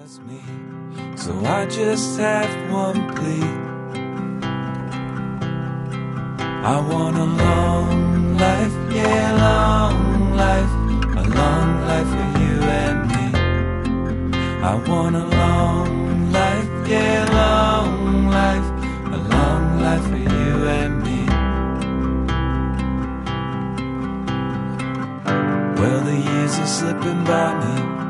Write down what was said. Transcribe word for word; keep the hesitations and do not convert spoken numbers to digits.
me. So I just have one plea. I want a long life, yeah, long life, a long life for you and me. I want a long life, yeah, long life, a long life for you and me. Well, the years are slipping by me,